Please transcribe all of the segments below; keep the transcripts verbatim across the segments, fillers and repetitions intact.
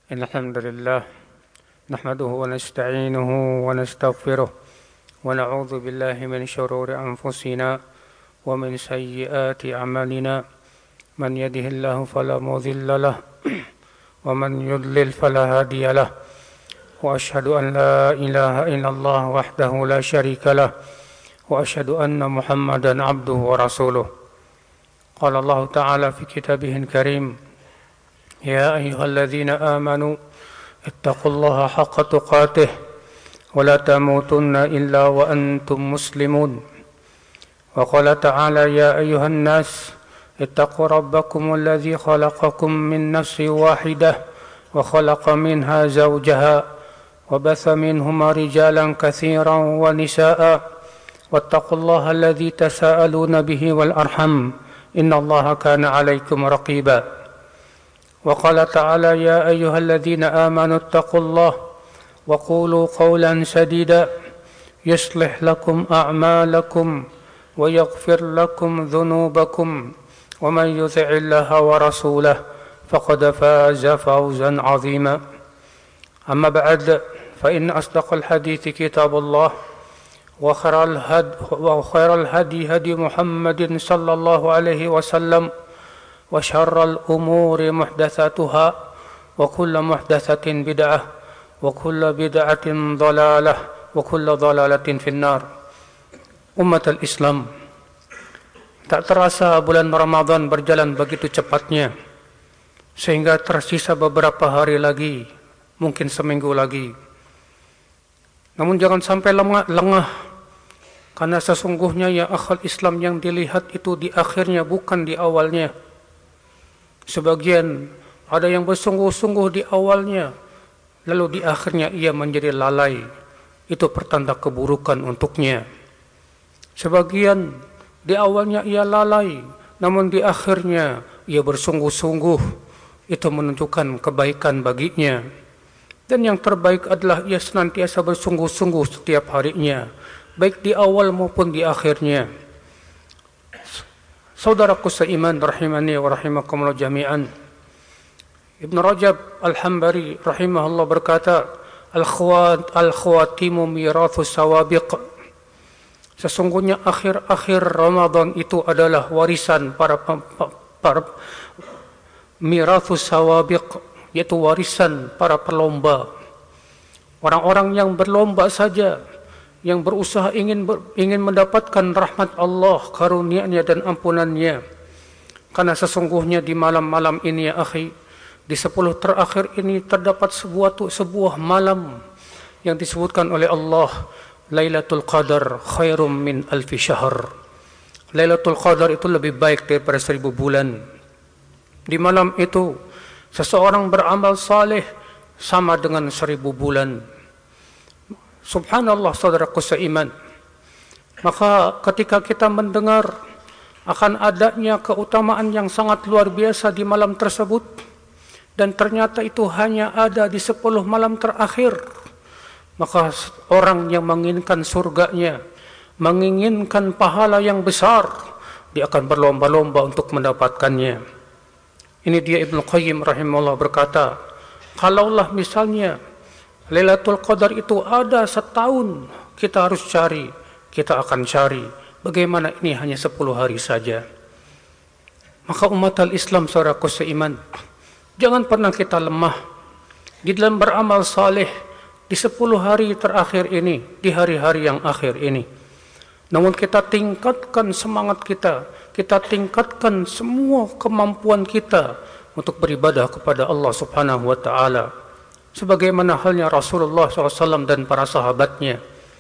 إن الحمد لله نحمده ونستعينه ونستغفره ونعوذ بالله من شرور أنفسنا ومن سيئات أعمالنا من يهده الله فلا مضل له ومن يضلل فلا هادي له وأشهد أن لا إله إلا الله وحده لا شريك له وأشهد أن محمدا عبده ورسوله قال الله تعالى في كتابه الكريم يا أيها الذين آمنوا اتقوا الله حق تقاته ولا تموتن إلا وأنتم مسلمون وقال تعالى يا أيها الناس اتقوا ربكم الذي خلقكم من نفس واحدة وخلق منها زوجها وبث منهما رجالا كثيرا ونساء واتقوا الله الذي تساءلون به والأرحم إن الله كان عليكم رقيبا وقال تعالى يا أيها الذين آمنوا اتقوا الله وقولوا قولا سديدا يصلح لكم أعمالكم ويغفر لكم ذنوبكم ومن يطع الله ورسوله فقد فاز فوزا عظيما أما بعد فإن أصدق الحديث كتاب الله وخير الهدي وخير الهدي هدي محمد صلى الله عليه وسلم وشر الأمور محدثاتها وكل محدثة بدعة وكل بدعة ضلالة وكل ضلالة في النار. Umat al-Islam, tak terasa bulan Ramadan berjalan begitu cepatnya sehingga tersisa beberapa hari lagi, mungkin seminggu lagi. Namun jangan sampai lengah, lengah karena sesungguhnya ya akhal Islam yang dilihat itu di akhirnya bukan di awalnya. Sebagian ada yang bersungguh-sungguh di awalnya, lalu di akhirnya ia menjadi lalai. Itu pertanda keburukan untuknya. Sebagian di awalnya ia lalai, namun di akhirnya ia bersungguh-sungguh. Itu menunjukkan kebaikan baginya. Dan yang terbaik adalah ia senantiasa bersungguh-sungguh setiap harinya, baik di awal maupun di akhirnya. Saudaraku seiman rahimani wa rahimakumullah jami'an. Ibn Rajab Al-Hambari rahimahullah berkata, Al-khawat al-khawatimu mirathu sawabiq. Sesungguhnya akhir-akhir Ramadan itu adalah warisan para, para mirathu sawabiq, yaitu warisan para pelomba. Orang-orang yang berlomba saja, yang berusaha ingin ber, ingin mendapatkan rahmat Allah, karunia-Nya dan ampunannya. Karena sesungguhnya di malam-malam ini ya akhi, di sepuluh terakhir ini terdapat sebuah sebuah malam yang disebutkan oleh Allah, Lailatul Qadar khairum min alfi syahr. Lailatul Qadar itu lebih baik daripada seribu bulan. Di malam itu seseorang beramal saleh sama dengan seribu bulan. Subhanallah saudaraku seiman. Maka ketika kita mendengar akan adanya keutamaan yang sangat luar biasa di malam tersebut, dan ternyata itu hanya ada di sepuluh malam terakhir, maka orang yang menginginkan surganya, menginginkan pahala yang besar, dia akan berlomba-lomba untuk mendapatkannya. Ini dia Ibnu Qayyim rahimahullah berkata, kalaulah misalnya Lailatul Qadar itu ada setahun, kita harus cari, kita akan cari. Bagaimana ini hanya sepuluh hari saja? Maka umat al-Islam saudaraku seiman, jangan pernah kita lemah di dalam beramal saleh di sepuluh hari terakhir ini, di hari-hari yang akhir ini. Namun kita tingkatkan semangat kita, kita tingkatkan semua kemampuan kita untuk beribadah kepada Allah Subhanahu wa taala. Sebagaimana halnya Rasulullah shallallahu alaihi wasallam dan para sahabatnya.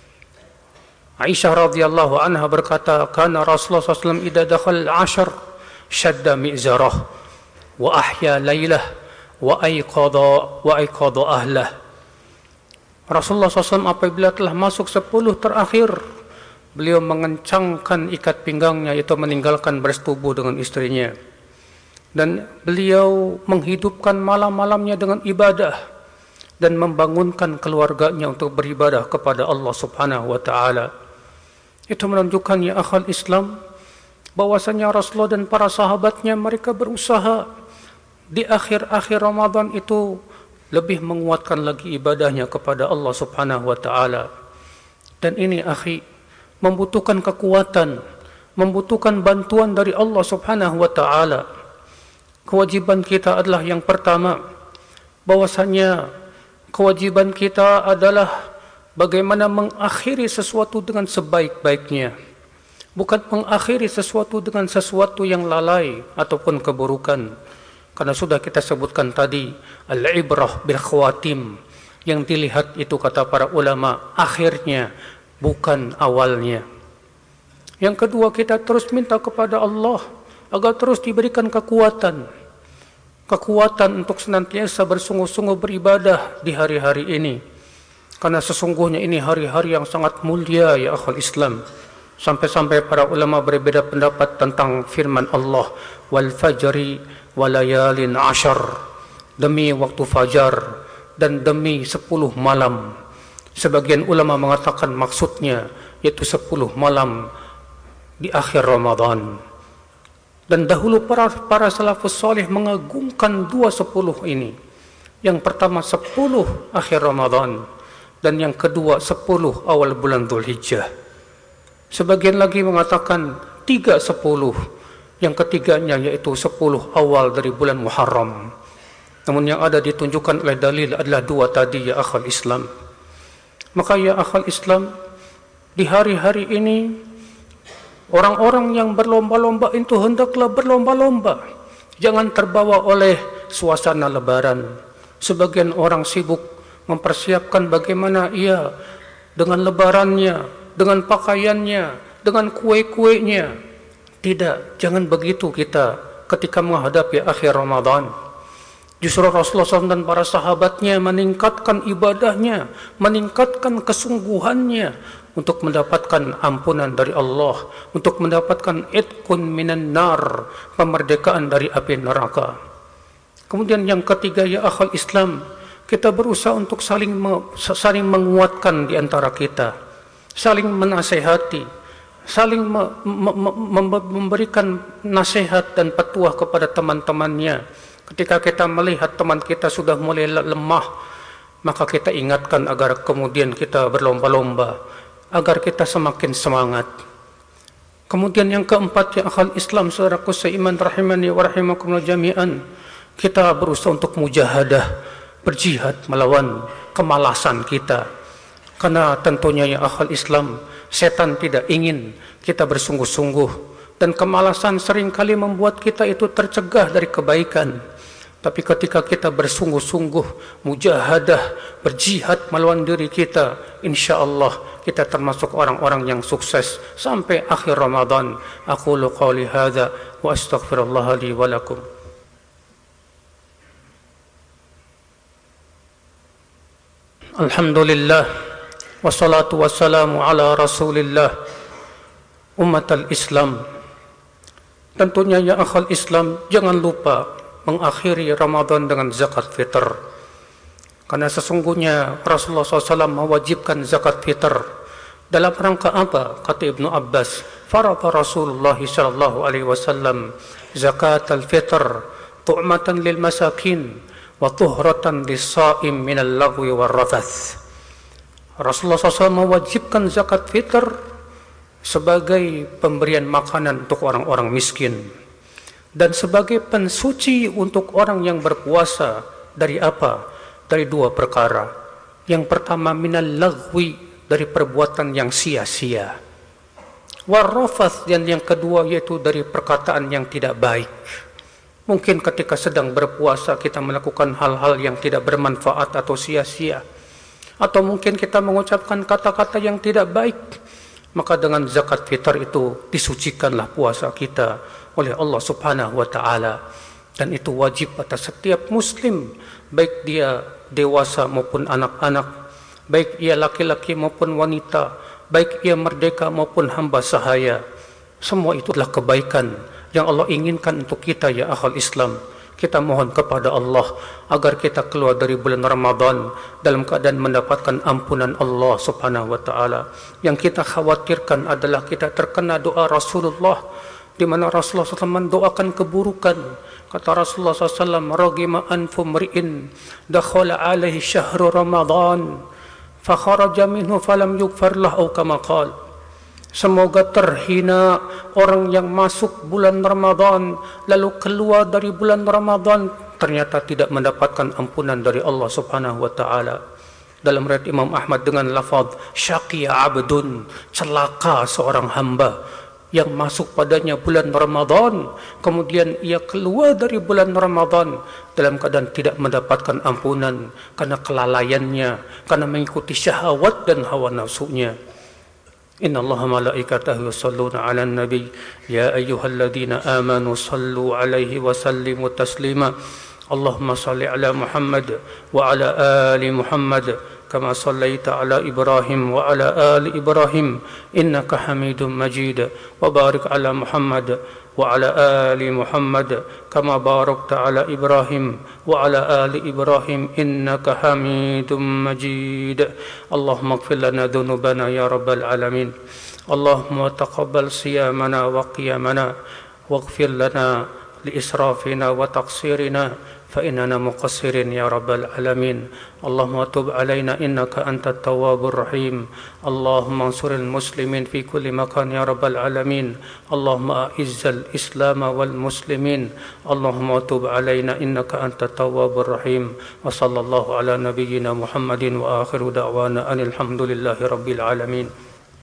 Aisyah radhiyallahu anha berkata, "Kana Rasulullah shallallahu alaihi wasallam idza dakhal ashar shadda mi'zarah wa ahya lailah wa ayqadha wa ayqadha ahlah." Rasulullah shallallahu alaihi wasallam apabila telah masuk sepuluh terakhir, beliau mengencangkan ikat pinggangnya, yaitu meninggalkan bersetubuh dengan istrinya. Dan beliau menghidupkan malam-malamnya dengan ibadah dan membangunkan keluarganya untuk beribadah kepada Allah Subhanahu wa taala. Itu menunjukkan ya akhal Islam bahwasanya Rasulullah dan para sahabatnya mereka berusaha di akhir-akhir Ramadan itu lebih menguatkan lagi ibadahnya kepada Allah Subhanahu wa taala. Dan ini akhi membutuhkan kekuatan, membutuhkan bantuan dari Allah Subhanahu wa taala. Kewajiban kita adalah yang pertama, bahwasanya kewajiban kita adalah bagaimana mengakhiri sesuatu dengan sebaik-baiknya, bukan mengakhiri sesuatu dengan sesuatu yang lalai ataupun keburukan. Karena sudah kita sebutkan tadi, al-ibrah bil khawatim, yang dilihat itu kata para ulama akhirnya, bukan awalnya. Yang kedua, kita terus minta kepada Allah agar terus diberikan kekuatan, kekuatan untuk senantiasa bersungguh-sungguh beribadah di hari-hari ini. Karena sesungguhnya ini hari-hari yang sangat mulia ya akhul Islam. Sampai-sampai para ulama berbeda pendapat tentang firman Allah, wal fajri walayalin ashar, demi waktu fajar dan demi sepuluh malam. Sebagian ulama mengatakan maksudnya yaitu sepuluh malam di akhir Ramadan. Dan dahulu para, para salafus salih mengagungkan dua sepuluh ini. Yang pertama sepuluh akhir Ramadan, dan yang kedua sepuluh awal bulan Dzulhijjah. Sebagian lagi mengatakan tiga sepuluh, yang ketiganya yaitu sepuluh awal dari bulan Muharram. Namun yang ada ditunjukkan oleh dalil adalah dua tadi ya akhal Islam. Maka ya akhal Islam, di hari-hari ini orang-orang yang berlomba-lomba itu hendaklah berlomba-lomba, jangan terbawa oleh suasana lebaran. Sebagian orang sibuk mempersiapkan bagaimana ia dengan lebarannya, dengan pakaiannya, dengan kue-kuenya. Tidak, jangan begitu kita ketika menghadapi akhir Ramadan. Justru Rasulullah shallallahu alaihi wasallam dan para sahabatnya meningkatkan ibadahnya, meningkatkan kesungguhannya untuk mendapatkan ampunan dari Allah, untuk mendapatkan itqun minan nar, kemerdekaan dari api neraka. Kemudian yang ketiga ya akhal Islam, kita berusaha untuk saling saling menguatkan di antara kita, saling menasehati, saling me, me, me, memberikan nasihat dan petuah kepada teman-temannya. Ketika kita melihat teman kita sudah mulai lemah, maka kita ingatkan agar kemudian kita berlomba-lomba, agar kita semakin semangat. Kemudian yang keempat ya akhal Islam, saudaraku seiman rahimani wa rahimakumullah jami'an, kita berusaha untuk mujahadah, berjihad melawan kemalasan kita. Karena tentunya ya akhal Islam, setan tidak ingin kita bersungguh-sungguh, dan kemalasan seringkali membuat kita itu tercegah dari kebaikan. Tapi ketika kita bersungguh-sungguh, mujahadah, berjihad melawan diri kita, insya Allah kita termasuk orang-orang yang sukses sampai akhir Ramadan. Aqulu qawli hadza wa astaghfirullah li wa lakum. Alhamdulillah, wassalatu wassalamu ala rasulillah, umatal Islam. Tentunya ya akhal Islam, jangan lupa mengakhiri Ramadan dengan zakat fitr. Karena sesungguhnya Rasulullah shallallahu alaihi wasallam mewajibkan zakat fitr. Dalam rangka apa? Kata Ibnu Abbas, farada Rasulullah sallallahu alaihi wasallam zakat al-fitr tu'matan lil masakin wa tuhratan lis-sha'im min al-lagwi war-rafath. Rasulullah shallallahu alaihi wasallam mewajibkan zakat fitr sebagai pemberian makanan untuk orang-orang miskin, dan sebagai pensuci untuk orang yang berpuasa dari apa? Dari dua perkara. Yang pertama minal lagwi, dari perbuatan yang sia-sia. Warrafath, dan yang kedua yaitu dari perkataan yang tidak baik. Mungkin ketika sedang berpuasa kita melakukan hal-hal yang tidak bermanfaat atau sia-sia, atau mungkin kita mengucapkan kata-kata yang tidak baik. Maka dengan zakat fitr itu disucikanlah puasa kita oleh Allah Subhanahu wa taala, dan itu wajib atas setiap muslim, baik dia dewasa maupun anak-anak, baik ia laki-laki maupun wanita, baik ia merdeka maupun hamba sahaya. Semua itu adalah kebaikan yang Allah inginkan untuk kita ya akhal Islam. Kita mohon kepada Allah agar kita keluar dari bulan Ramadan dalam keadaan mendapatkan ampunan Allah Subhanahu wa taala. Yang kita khawatirkan adalah kita terkena doa Rasulullah di mana Rasulullah shallallahu alaihi wasallam mendoakan keburukan. Kata Rasulullah shallallahu alaihi wasallam, "Ragima anfu mri'in dakhala alaihi syahru Ramadan fa kharaja minhu falam yughfar lahu," kama qala. Semoga terhina orang yang masuk bulan Ramadan lalu keluar dari bulan Ramadan ternyata tidak mendapatkan ampunan dari Allah Subhanahu wa taala. Dalam riwayat Imam Ahmad dengan lafaz syaqiya abdun, celaka seorang hamba yang masuk padanya bulan Ramadan, kemudian ia keluar dari bulan Ramadan dalam keadaan tidak mendapatkan ampunan karena kelalaiannya, karena mengikuti syahwat dan hawa nafsunya. Inna Allah malaikatahu yusalluna ala nabi ya ayyuhalladzina amanu sallu alaihi wa sallimu taslima. Allahumma salli ala Muhammad wa ala ali Muhammad كما صليت على إبراهيم وعلى آل إبراهيم إنك حميد مجيد وبارك على محمد وعلى آل محمد كما باركت على إبراهيم وعلى آل إبراهيم إنك حميد مجيد اللهم اغفر لنا ذنوبنا يا رب العالمين اللهم تقبل صيامنا وقيامنا واغفر لنا لإسرافنا وتقصيرنا فإننا مقصرين يا رب العالمين اللهم تب علينا إنك أنت التواب الرحيم اللهم انصر المسلمين في كل مكان يا رب العالمين اللهم أعز الإسلام والمسلمين اللهم تب علينا إنك أنت التواب الرحيم وصلى الله على نبينا محمد وآخر دعوانا أن الحمد لله رب العالمين.